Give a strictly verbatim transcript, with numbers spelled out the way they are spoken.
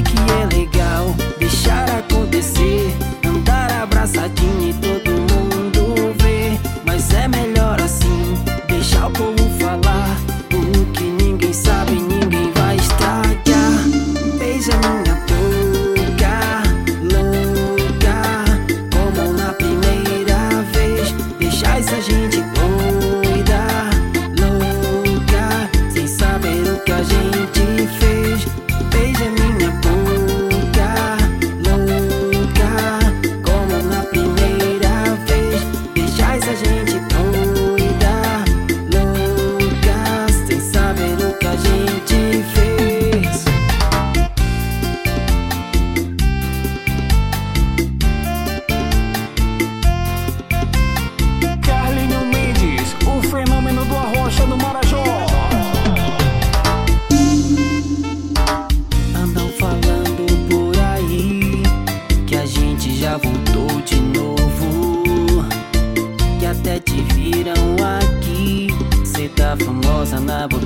sei que é legal deixar acontecer, andar abraçadinho e todo mundo ver. Mas é melhor assim, deixar o povo falar. O que ninguém sabe, ninguém vai estragar. Beija minha boca louca, como na primeira vez. Deixa essa gente doida, louca, sem saber o que a gente fez. Beija minha boca louca, como na primeira vez. Deixa essa gente doida, louca, sem saber o que a gente fez. Carlinhos Mendes, o fenômeno do Arrocha do Marajó. Andam falando por aí que a gente já voltou de novo, que até te viram aqui. Cê tá famosa na boca